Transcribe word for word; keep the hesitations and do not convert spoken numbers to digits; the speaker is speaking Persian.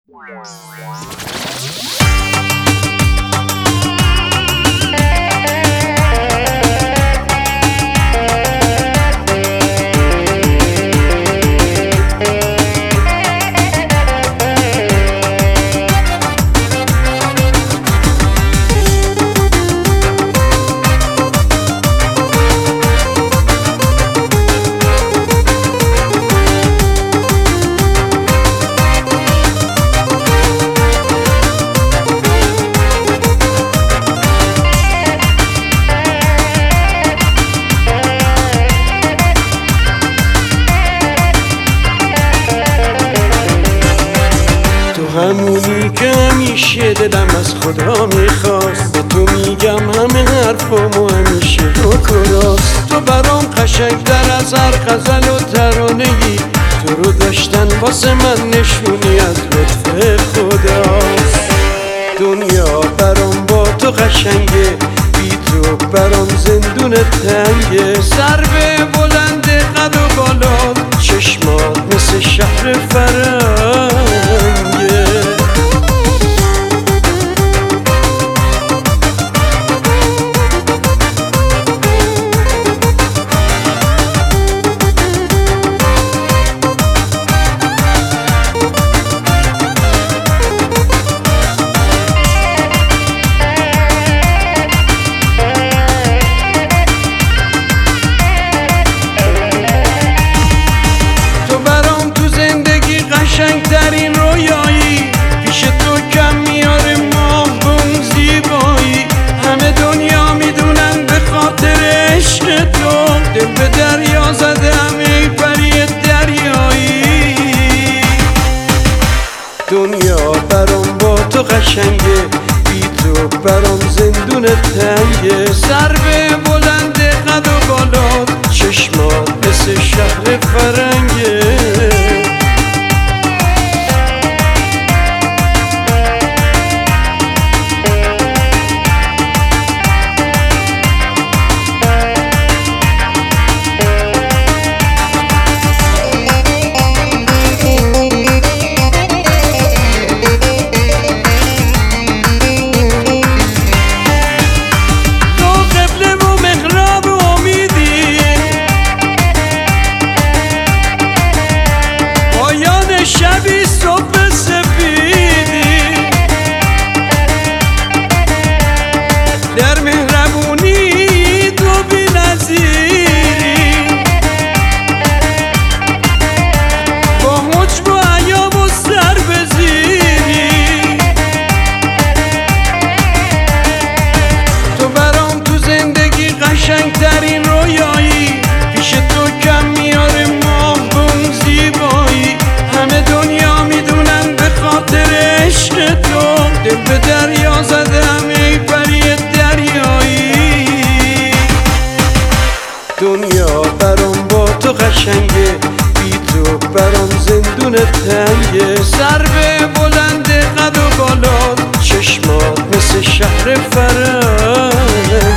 همونی که همیشه دلم از خدا میخواست، به تو میگم همه حرفامو همیشه روک و راست. تو برام قشنگ‌تر از هر غزل و ترانه‌ای، تو رو داشتن واسه من نشونی از لطف خداست. دنیا برام با تو قشنگه، بی تو برام زندون تنگه. سر به بلند قد و بالا، چشمات مثل شهر فرنگه. قشنگترین رویایی، پیش تو کم میاره ماه بون زیبایی. همه دنیا میدونن به خاطر عشق تو، دل به دریا زدم ای پری دریایی. دنیا برام با تو قشنگه، بی تو برام زندون تنگه. سر به بلند قد و بالا، چشمات مثل شهر فرنگه. شبی صبح سپیدی، در مهربونی تو بی نظیری. با حجب و حیا و سر بزیری، تو برام تو زندگی قشنگترین رویایی. پیش تو کم میاره ماه بون زیبایی. همه دنیا میدونن به خاطر عشق تو، دل به دریا زدم ای پری دریایی. دنیا برام با تو قشنگه، بی تو برام زندون تنگه. سر به بلند قد و بالا، چشمات مثل شهر فرنگه.